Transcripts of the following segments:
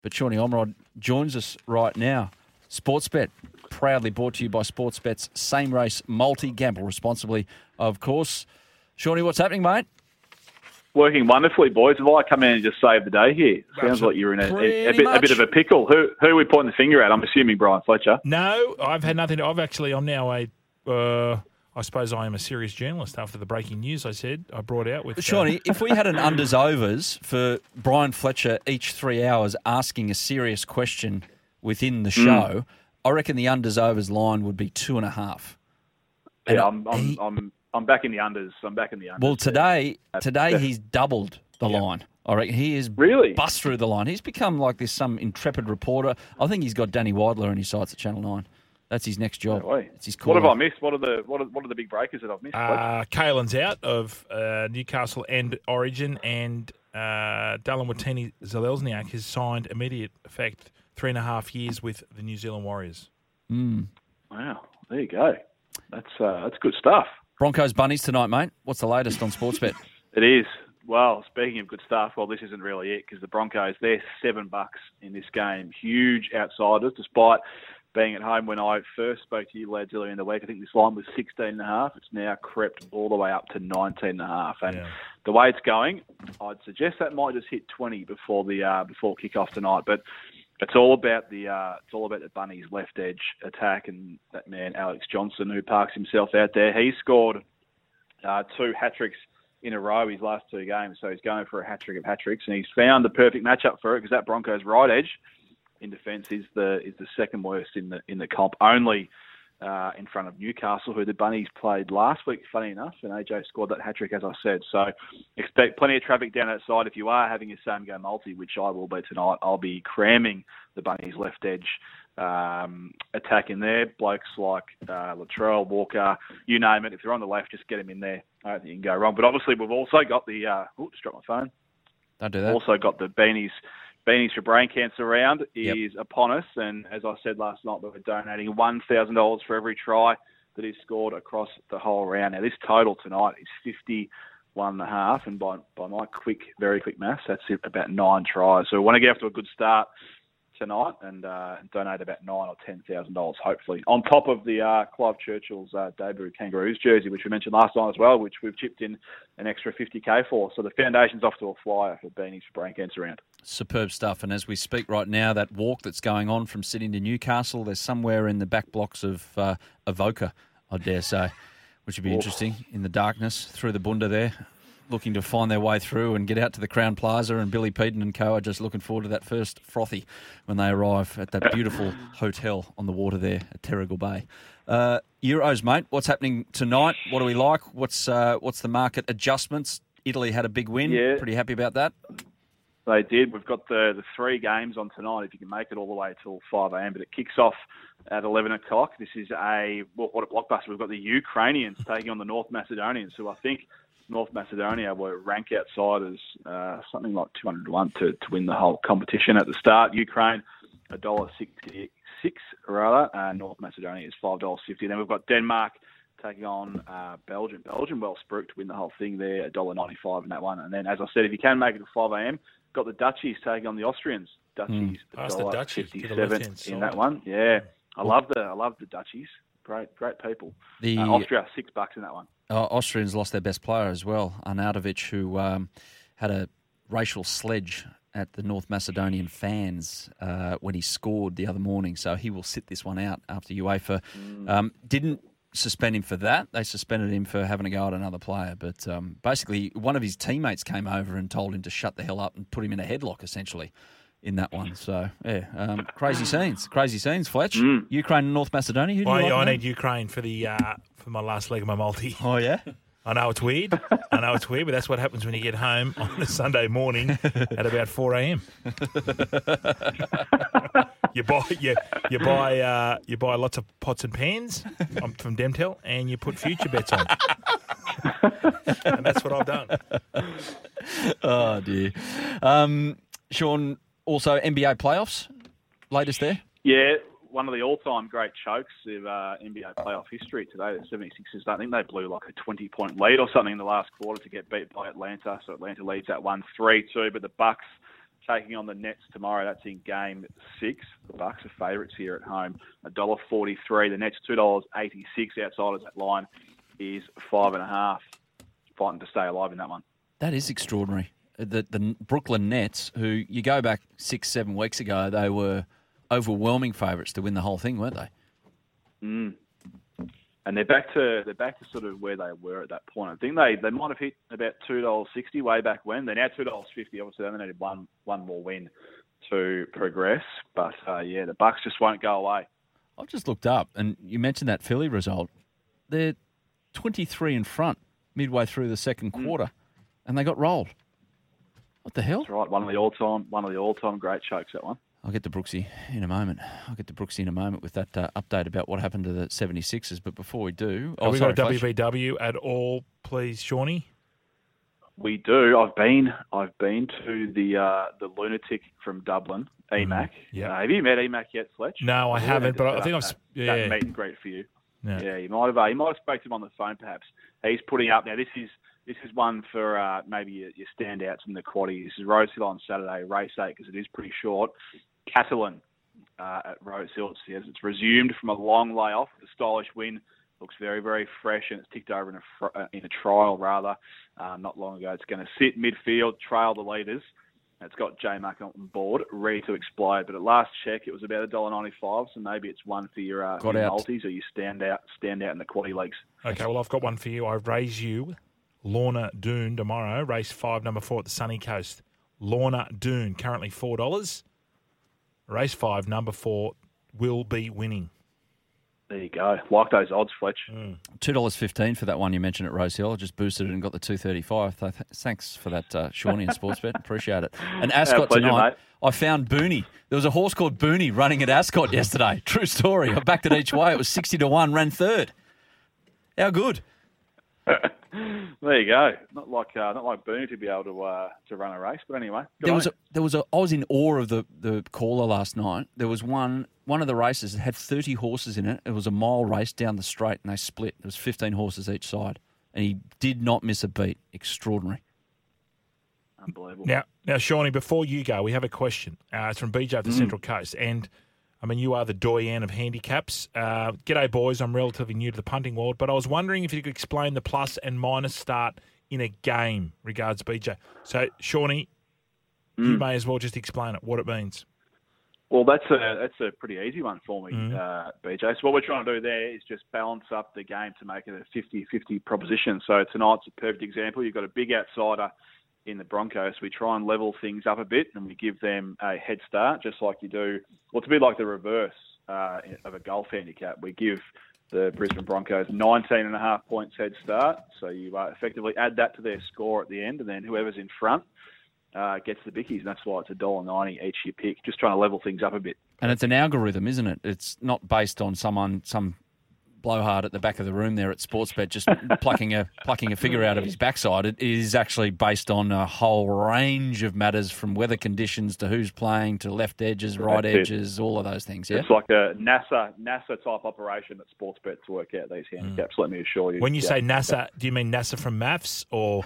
But Shawnee Omrod joins us right now. Sportsbet, proudly brought to you by Sportsbet's Same Race Multi. Gamble responsibly, of course. Shawnee, what's happening, mate? Working wonderfully, boys. If I come in and just save the day here, sounds like you're in a bit of a pickle. Who are we pointing the finger at? I'm assuming Brian Fletcher. No, I've had nothing. I'm now I suppose I am a serious journalist after the breaking news I brought out with... Shawnee, if we had an unders-overs for Brian Fletcher each 3 hours asking a serious question within the show, I reckon the unders-overs line would be 2.5. Yeah, I'm back in the unders. Well, today he's doubled the line. I reckon he is really bust through the line. He's become like this some intrepid reporter. I think he's got Danny Weidler in his sights at Channel 9. That's his next job. It's his call. What have I missed? What are the big breakers that I've missed? Kalen's out of Newcastle and Origin, and Dallin Watene-Zelezniak has signed immediate effect 3.5 years with the New Zealand Warriors. Wow, there you go. That's good stuff. Broncos Bunnies tonight, mate. What's the latest on Sportsbet? It is. Well, speaking of good stuff, this isn't really it because the Broncos, they're $7 in this game. Huge outsiders, despite being at home. When I first spoke to you lads earlier in the week, I think this line was 16.5. It's now crept all the way up to 19.5. And the way it's going, I'd suggest that might just hit 20 before kickoff tonight. But it's all about the Bunnies' left edge attack and that man Alex Johnson, who parks himself out there. He scored 2 hat-tricks in a row his last 2 games, so he's going for a hat-trick of hat-tricks, and he's found the perfect matchup for it because that Broncos right edge in defence is the second worst in the comp, only in front of Newcastle, who the Bunnies played last week, funny enough, and AJ scored that hat-trick, as I said. So expect plenty of traffic down that side. If you are having a same-go multi, which I will be tonight, I'll be cramming the Bunnies' left edge attack in there. Blokes like Latrell, Walker, you name it. If they're on the left, just get them in there. I don't think you can go wrong. But obviously, we've also got the... just dropped my phone. Don't do that. Also got the Beanies for Brain Cancer round is upon us. And as I said last night, we're donating $1,000 for every try that is scored across the whole round. Now, this total tonight is 51.5. And by my very quick maths, that's about 9 tries. So we want to get off to a good start tonight and donate about $9,000 or $10,000, hopefully, on top of the Clive Churchill's debut Kangaroos jersey, which we mentioned last night as well, which we've chipped in an extra $50K for. So the foundation's off to a flyer for Beanies for Brain Cancer round. Superb stuff. And as we speak right now, that walk that's going on from Sydney to Newcastle, there's somewhere in the back blocks of Avoca, I dare say, which would be interesting in the darkness through the bunda there, looking to find their way through and get out to the Crown Plaza, and Billy Peden and co are just looking forward to that first frothy when they arrive at that beautiful hotel on the water there at Terrigal Bay. Euros, mate, what's happening tonight? What do we like? What's the market adjustments? Italy had a big win. Yeah. Pretty happy about that. They did. We've got the 3 games on tonight, if you can make it all the way till 5 a.m. But it kicks off at 11 o'clock. This is what a blockbuster. We've got the Ukrainians taking on the North Macedonians, who I think North Macedonia were rank outsiders, something like 200-1 to win the whole competition at the start. Ukraine, $1.66 rather. North Macedonia is $5.50. Then we've got Denmark taking on Belgium. Belgium well spruiked to win the whole thing there, $1.95 in that one. And then, as I said, if you can make it to 5 a.m., got the Dutchies taking on the Austrians. Dutchies, $1.57 in that one. Yeah, I love the Dutchies. Great people. Austria, $6 in that one. Austrians lost their best player as well, Arnautovic, who had a racial sledge at the North Macedonian fans when he scored the other morning. So he will sit this one out after UEFA. Didn't suspend him for that. They suspended him for having a go at another player. But basically, one of his teammates came over and told him to shut the hell up and put him in a headlock, essentially, in that one. So, yeah, crazy scenes, Fletch. Ukraine and North Macedonia. Who do you like? I need Ukraine for my last leg of my multi. Oh, yeah? I know it's weird, but that's what happens when you get home on a Sunday morning at about 4 a.m. You buy lots of pots and pans from Demtel, and you put future bets on. And that's what I've done. Oh dear, Sean. Also, NBA playoffs. Latest there. Yeah, one of the all-time great chokes of NBA playoff history today. The 76ers, I think they blew like a 20-point lead or something in the last quarter to get beat by Atlanta. So Atlanta leads that one 3-2. But the Bucks taking on the Nets tomorrow. That's in game 6. The Bucks are favourites here at home. $1.43. The Nets $2.86. Outsiders, that line is 5.5. Fighting to stay alive in that one. That is extraordinary. The Brooklyn Nets, who you go back 6-7 weeks ago, they were overwhelming favourites to win the whole thing, weren't they? And they're back to sort of where they were at that point. I think they might have hit about $2.60 way back when. They're now $2.50. Obviously, they only needed one more win to progress. But the Bucks just won't go away. I've just looked up, and you mentioned that Philly result. They're 23 in front midway through the second quarter, and they got rolled. What the hell? That's right. One of the all-time great chokes, that one. I'll get to Brooksy in a moment. With that update about what happened to the 76ers. But before we do... Have we got a WBW at all, please, Shawnee? We do. I've been to the lunatic from Dublin, EMAC. Yeah. Have you met EMAC yet, Fletch? No, I haven't, but I think I've... That meet and greet for you. Yeah, you might have spoken to him on the phone, perhaps. He's putting up... Now, this is one for maybe your standouts in the quaddie. This is Rosehill on Saturday, race 8, because it is pretty short. Catalan at Rosehill. It's resumed from a long layoff. The stylish win looks very, very fresh, and it's ticked over in a trial rather not long ago. It's going to sit midfield, trail the leaders. It's got J Mac on board, ready to explode. But at last check, it was about $1.95, so maybe it's one for your multis or you stand out in the quaddie leagues. Okay, well, I've got one for you. I raise you Lorna Doone tomorrow, race 5, number 4 at the Sunny Coast. Lorna Doone, currently $4. Race 5, number 4, will be winning. There you go. Like those odds, Fletch. $2.15 for that one you mentioned at Rosehill. I just boosted it and got the $2.35. Thanks for that, Shawnee and Sportsbet. Appreciate it. And Ascot pleasure, tonight, mate. I found Booney. There was a horse called Booney running at Ascot yesterday. True story. I backed it each way. It was 60-1, ran third. How good? There you go. Not like Boone to be able to run a race, but anyway. I was in awe of the caller last night. There was one of the races that had 30 horses in it. It was a mile race down the straight, and they split. There was 15 horses each side, and he did not miss a beat. Extraordinary. Unbelievable. Now, Shawnee, before you go, we have a question. It's from BJ of the Central Coast, and I mean, you are the doyen of handicaps. G'day, boys. I'm relatively new to the punting world, but I was wondering if you could explain the plus and minus start in a game. Regards, BJ. So, Shawnee, you may as well just explain it, what it means. Well, that's a pretty easy one for me, BJ. So what we're trying to do there is just balance up the game to make it a 50-50 proposition. So tonight's a perfect example. You've got a big outsider in the Broncos. We try and level things up a bit, and we give them a head start, just like you do. Well, it's a bit like the reverse of a golf handicap. We give the Brisbane Broncos 19.5 points head start. So you effectively add that to their score at the end, and then whoever's in front gets the bickies. And that's why it's $1.90 each you pick. Just trying to level things up a bit. And it's an algorithm, isn't it? It's not based on some blowhard at the back of the room there at Sportsbet just plucking a figure out of his backside. It is actually based on a whole range of matters, from weather conditions to who's playing to left edges, right edges, all of those things. Yeah, it's like a NASA type operation that Sportsbets work out these handicaps. Let me assure you. When you say NASA, do you mean NASA from maths or?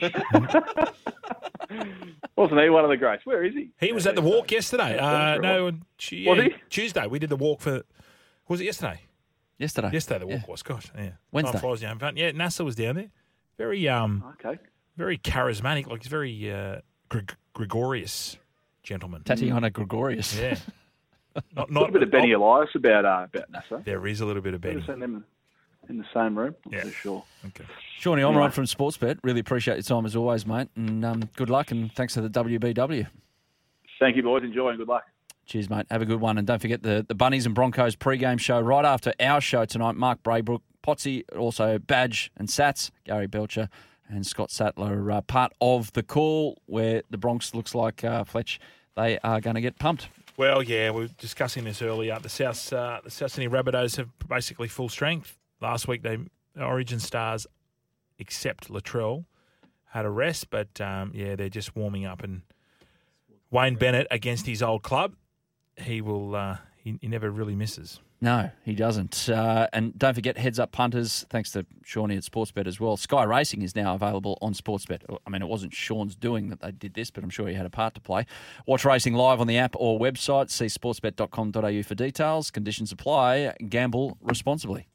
Wasn't he one of the greats? Where is he? He was at the walk yesterday. Was he? Tuesday. We did the walk for. Was it yesterday? Yesterday the walk was. Gosh, yeah. Wednesday. Time flies, you having fun. Yeah, NASA was down there. Very very charismatic. Like, he's very gregarious gentleman. Tatiana Gregorius. Yeah. Not a little bit of Benny Elias about NASA. There is a little bit of Benny. I've seen them in the same room. Not so sure. Okay. Shawnee, I'm Rod from Sportsbet. Really appreciate your time as always, mate. And good luck, and thanks for the WBW. Thank you, boys. Enjoy and good luck. Cheers, mate. Have a good one. And don't forget the Bunnies and Broncos pre-game show right after our show tonight. Mark Braybrook, Potsy, also Badge and Sats, Gary Belcher and Scott Sattler, part of the call where the Bronx looks like, Fletch, they are going to get pumped. Well, yeah, we were discussing this earlier. The South Sydney Rabbitohs have basically full strength. Last week, the Origin stars, except Latrell, had a rest, but, they're just warming up. And Wayne Bennett against his old club. He will he never really misses. No, he doesn't. And don't forget, Heads Up Punters, thanks to Shawnee at Sportsbet as well. Sky Racing is now available on Sportsbet. I mean, it wasn't Sean's doing that they did this, but I'm sure he had a part to play. Watch racing live on the app or website. See sportsbet.com.au for details. Conditions apply. Gamble responsibly.